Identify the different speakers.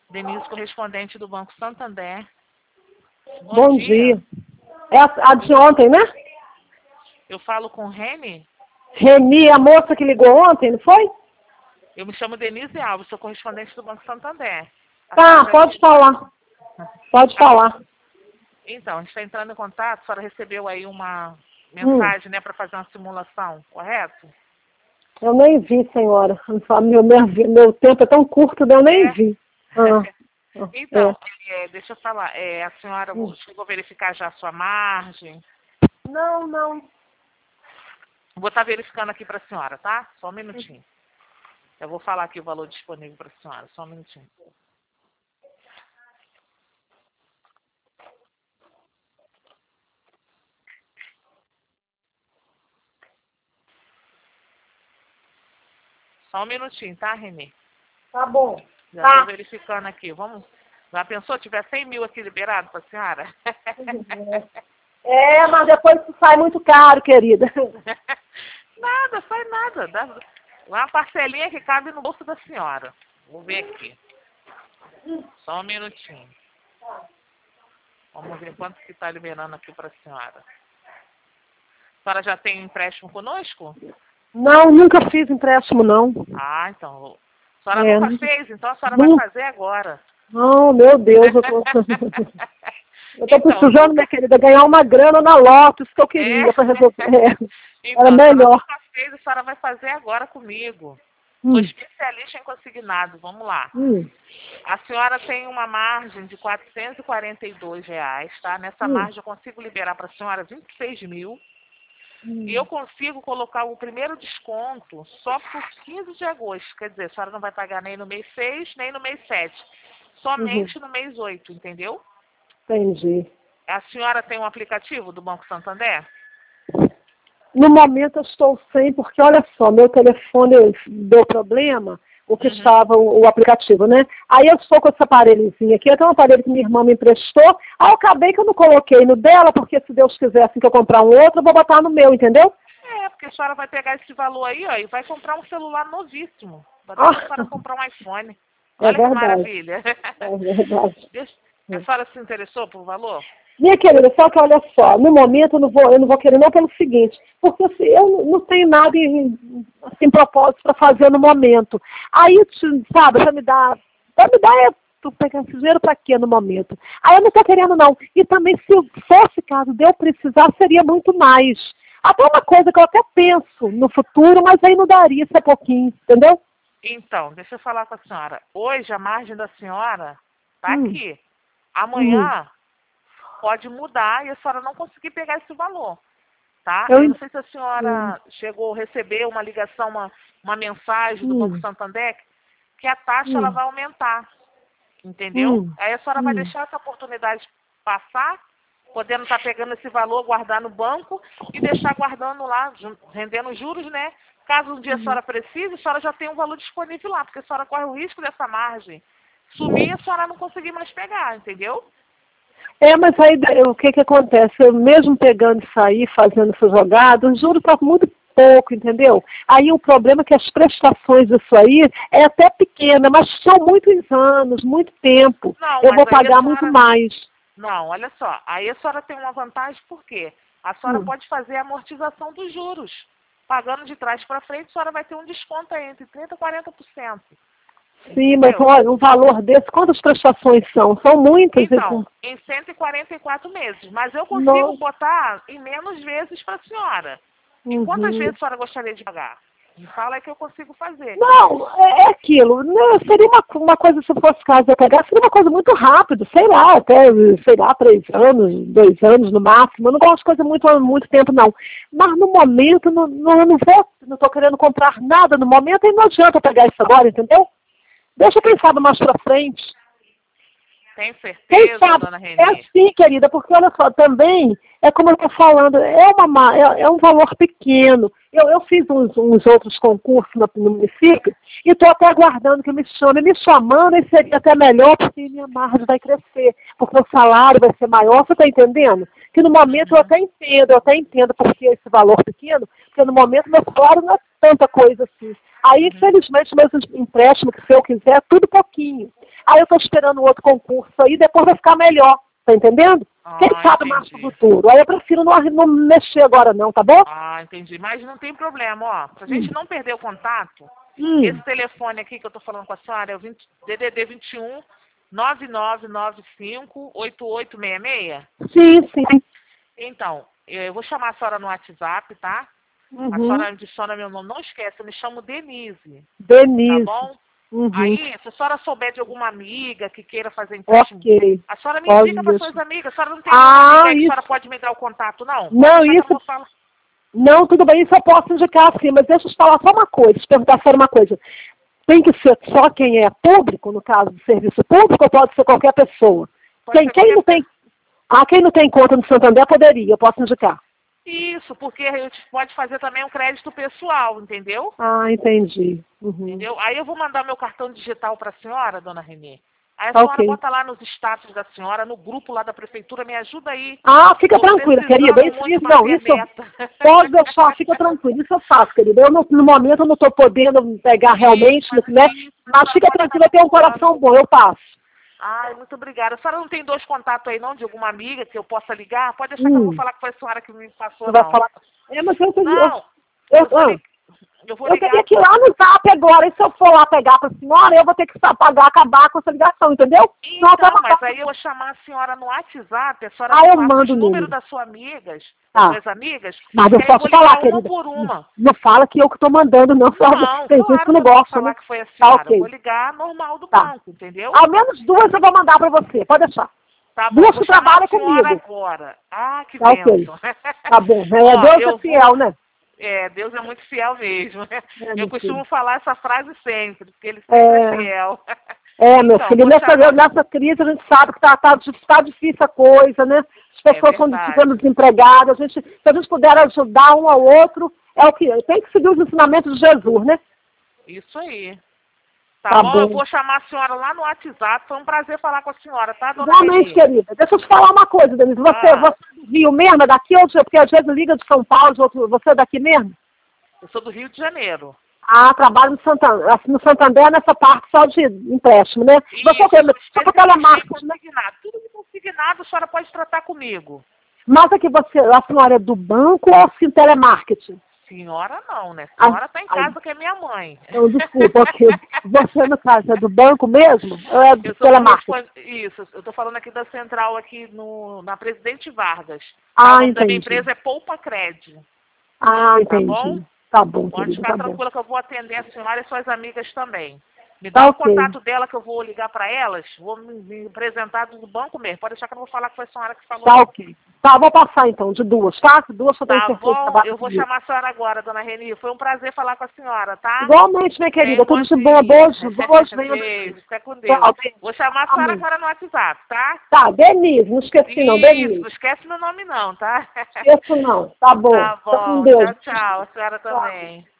Speaker 1: Denise, correspondente do Banco Santander.
Speaker 2: Bom dia. É a de ontem, né?
Speaker 1: Eu falo com Reni?
Speaker 2: Reni, a moça que ligou ontem, não foi?
Speaker 1: Eu me chamo Denise Alves, sou correspondente do Banco Santander.
Speaker 2: Tá, pode falar. Pode falar.
Speaker 1: Então, a gente está entrando em contato, a senhora recebeu aí uma mensagem, né, para fazer uma simulação, correto?
Speaker 2: Eu nem vi, senhora. Meu tempo é tão curto, eu nem vi.
Speaker 1: Então, deixa eu falar, a senhora chegou a verificar já a sua margem?
Speaker 2: Não.
Speaker 1: Vou estar verificando aqui para a senhora, tá? Só um minutinho. Eu vou falar aqui o valor disponível para a senhora, só um minutinho. Só um minutinho, tá, Renê?
Speaker 2: Tá bom.
Speaker 1: Já estou verificando aqui. Vamos. Já pensou? Tiver 100 mil aqui liberado para a senhora?
Speaker 2: Mas depois isso sai muito caro, querida.
Speaker 1: Nada, sai nada. Dá uma parcelinha que cabe no bolso da senhora. Vou ver aqui. Só um minutinho. Vamos ver quanto que está liberando aqui para a senhora. A senhora já tem empréstimo conosco?
Speaker 2: Não, nunca fiz empréstimo, não.
Speaker 1: Ah, então. A senhora nunca fez, então a senhora vai fazer agora.
Speaker 2: Oh, meu Deus, eu tô precisando, minha querida, ganhar uma grana na Loto, isso que eu queria para resolver.
Speaker 1: Então,
Speaker 2: era melhor.
Speaker 1: A senhora nunca fez, a senhora vai fazer agora comigo. Sou especialista em consignado, vamos lá. A senhora tem uma margem de R$442, tá? Nessa margem eu consigo liberar para a senhora 26 mil. E eu consigo colocar o primeiro desconto só por 15 de agosto. Quer dizer, a senhora não vai pagar nem no mês 6, nem no mês 7. Somente no mês 8, entendeu?
Speaker 2: Entendi.
Speaker 1: A senhora tem um aplicativo do Banco Santander?
Speaker 2: No momento eu estou sem, porque olha só, meu telefone deu problema, o que estava o aplicativo, né? Aí eu estou com esse aparelhozinho aqui, até um aparelho que minha irmã me emprestou, aí eu acabei que eu não coloquei no dela, porque se Deus quiser, assim que eu comprar um outro, eu vou botar no meu, entendeu?
Speaker 1: Porque a senhora vai pegar esse valor aí, ó, e vai comprar um celular novíssimo. Vai dar para a senhora comprar um iPhone. Olha que maravilha.
Speaker 2: É verdade.
Speaker 1: A senhora se interessou por valor?
Speaker 2: Minha querida, só que olha só, no momento eu não vou querer não pelo seguinte, porque assim, eu não tenho nada assim, propósito para fazer no momento. Aí, sabe, vai me dar tu pegar esse dinheiro para quê no momento? Aí eu não estou querendo não. E também se fosse caso de eu precisar, seria muito mais. Até uma coisa que eu até penso no futuro, mas aí não daria, isso é pouquinho, entendeu?
Speaker 1: Então, deixa eu falar com a senhora. Hoje a margem da senhora está aqui. Amanhã pode mudar e a senhora não conseguir pegar esse valor, tá? Eu não sei se a senhora chegou a receber uma ligação, uma mensagem do Banco Santander, que a taxa ela vai aumentar, entendeu? Aí a senhora vai deixar essa oportunidade passar, podendo estar pegando esse valor, guardar no banco e deixar guardando lá, rendendo juros, né? Caso um dia a senhora precise, a senhora já tem um valor disponível lá, porque a senhora corre o risco dessa margem sumir e a senhora não conseguir mais pegar, entendeu?
Speaker 2: Mas aí o que acontece? Eu mesmo pegando isso aí, fazendo essa jogada, o juro está muito pouco, entendeu? Aí o problema é que as prestações disso aí é até pequena, mas são muitos anos, muito tempo.
Speaker 1: Não,
Speaker 2: eu vou pagar muito mais.
Speaker 1: Não, olha só, aí a senhora tem uma vantagem, por quê? A senhora pode fazer a amortização dos juros. Pagando de trás para frente, a senhora vai ter um desconto aí entre 30% e 40%.
Speaker 2: Sim, mas olha, um valor desse, quantas prestações são? São muitas.
Speaker 1: Então, em 144 meses. Mas eu consigo botar em menos vezes para a senhora. E quantas vezes a senhora gostaria de pagar? Me fala aí que eu consigo fazer.
Speaker 2: Não, é aquilo. Não, seria uma coisa, se fosse caso eu pegar, seria uma coisa muito rápida, sei lá, até, 3 anos, 2 anos no máximo. Eu não gosto de coisa muito tempo, não. Mas no momento, eu não estou querendo comprar nada no momento, e não adianta pegar isso agora, entendeu? Deixa eu pensar mais pra frente.
Speaker 1: Tem certeza, dona Renê?
Speaker 2: É sim, querida, porque olha só, também, é como eu estou falando, é um valor pequeno. Eu fiz uns outros concursos no município e estou até aguardando que me chame. Me chamando, e seria até melhor, porque minha margem vai crescer, porque o salário vai ser maior, você está entendendo? Que no momento eu até entendo porque esse valor pequeno, porque no momento meu salário não é tanta coisa assim. Aí, infelizmente, meus empréstimos, que se eu quiser, é tudo pouquinho. Aí eu estou esperando outro concurso aí, depois vai ficar melhor. Tá entendendo? Quem sabe mais pro futuro. Aí eu prefiro não mexer agora não, tá bom?
Speaker 1: Ah, entendi. Mas não tem problema, ó. Pra gente não perder o contato, esse telefone aqui que eu tô falando com a senhora é o DDD 21 9995 8866?
Speaker 2: Sim, sim.
Speaker 1: Então, eu vou chamar a senhora no WhatsApp, tá? A senhora adiciona meu nome. Não esquece, eu me chamo Denise.
Speaker 2: Denise.
Speaker 1: Tá bom? Aí, se a senhora souber de alguma amiga que queira fazer empréstimo, a senhora me indica para suas amigas. A senhora não tem amiga que a senhora pode me dar o contato, não?
Speaker 2: Não, isso... Não, tudo bem, isso eu posso indicar sim, mas deixa eu te falar só uma coisa, te perguntar só uma coisa. Tem que ser só quem é público, no caso do serviço público, ou pode ser qualquer pessoa? Quem não tem conta no Santander poderia, eu posso indicar.
Speaker 1: Isso, porque a gente pode fazer também um crédito pessoal, entendeu?
Speaker 2: Ah, entendi.
Speaker 1: Entendeu? Aí eu vou mandar meu cartão digital para a senhora, dona Renê. Aí a senhora bota lá nos status da senhora, no grupo lá da prefeitura, me ajuda aí.
Speaker 2: Ah, fica tranquila, querida. Isso pode deixar, fica tranquila. Isso eu faço, querida. Eu, no momento, eu não estou podendo pegar realmente, né? Mas fica tranquila, eu tenho um coração bom, eu passo.
Speaker 1: Ai, muito obrigada. A senhora não tem 2 contatos aí, não, de alguma amiga que eu possa ligar? Pode deixar que eu vou falar que foi a senhora que me passou, não.
Speaker 2: Vai falar... mas
Speaker 1: eu vou ligar.
Speaker 2: Eu teria que ir lá no Zap agora, e se eu for lá pegar para a senhora, eu vou ter que acabar com essa ligação, entendeu?
Speaker 1: Então, mas aí eu vou chamar a senhora no WhatsApp, a senhora
Speaker 2: eu mando
Speaker 1: o número das suas amigas,
Speaker 2: suas amigas, mas eu posso falar, querida.
Speaker 1: Uma por uma.
Speaker 2: Não fala que eu que estou mandando, não. Tem gente que não gosta,
Speaker 1: falar que foi a senhora. Eu vou ligar normal do banco, entendeu?
Speaker 2: Ao menos 2 eu vou mandar para você, pode deixar.
Speaker 1: Tá bom,
Speaker 2: 2 que trabalham comigo.
Speaker 1: Agora. Ah, que bênção.
Speaker 2: Tá bom, Deus é fiel, né?
Speaker 1: Deus é muito fiel mesmo. Eu costumo falar essa frase sempre, porque ele sempre é fiel.
Speaker 2: Meu filho, nessa crise a gente sabe que tá difícil a coisa, né? As pessoas estão ficando desempregadas, se a gente puder ajudar um ao outro, é o que tem que seguir os ensinamentos de Jesus, né?
Speaker 1: Isso aí. Tá bom? Eu vou chamar a senhora lá no WhatsApp. Foi um prazer falar com a senhora, tá, dona
Speaker 2: Realmente, querida. Deixa eu te falar uma coisa, Denise. Você é do Rio mesmo? É daqui ou porque às vezes liga de São Paulo, você é daqui mesmo?
Speaker 1: Eu sou do Rio de Janeiro.
Speaker 2: Ah, trabalho no Santander, nessa parte só de empréstimo, né? Só para telemarketing, né?
Speaker 1: Tudo que consignado, a senhora pode tratar comigo.
Speaker 2: Mas é que a senhora é do banco ou assim, telemarketing?
Speaker 1: Senhora não, né? A senhora está em casa, que é minha mãe.
Speaker 2: Não, desculpa, você no caso é do banco mesmo? Ou é do telemarketing?
Speaker 1: Isso, eu estou falando aqui da central, aqui na Presidente Vargas.
Speaker 2: Ah,
Speaker 1: o nome
Speaker 2: entendi.
Speaker 1: da minha empresa é Poupa Cred.
Speaker 2: Ah, entendi.
Speaker 1: Tá bom?
Speaker 2: Tá bom,
Speaker 1: pode
Speaker 2: querido,
Speaker 1: ficar
Speaker 2: tá
Speaker 1: tranquila
Speaker 2: bom.
Speaker 1: que eu vou atender a senhora e suas amigas também. Me dá o contato dela que eu vou ligar para elas, vou me apresentar do banco mesmo. Pode deixar que eu não vou falar que foi a senhora que falou.
Speaker 2: Tá, ok. Tá, vou passar então, de 2, tá? 2 eu tenho certeza.
Speaker 1: Tá bom, eu vou chamar a senhora agora, dona Reni. Foi um prazer falar com a senhora, tá?
Speaker 2: Igualmente, minha querida. Tudo de bom.
Speaker 1: Beijo, fica com Deus. Vou chamar a senhora agora no WhatsApp, tá?
Speaker 2: Tá, Denise, não esqueci não, Denise.
Speaker 1: Não esquece meu nome não, tá?
Speaker 2: Esqueço não, tá bom.
Speaker 1: Tá bom,
Speaker 2: com Deus.
Speaker 1: Tchau, a senhora também.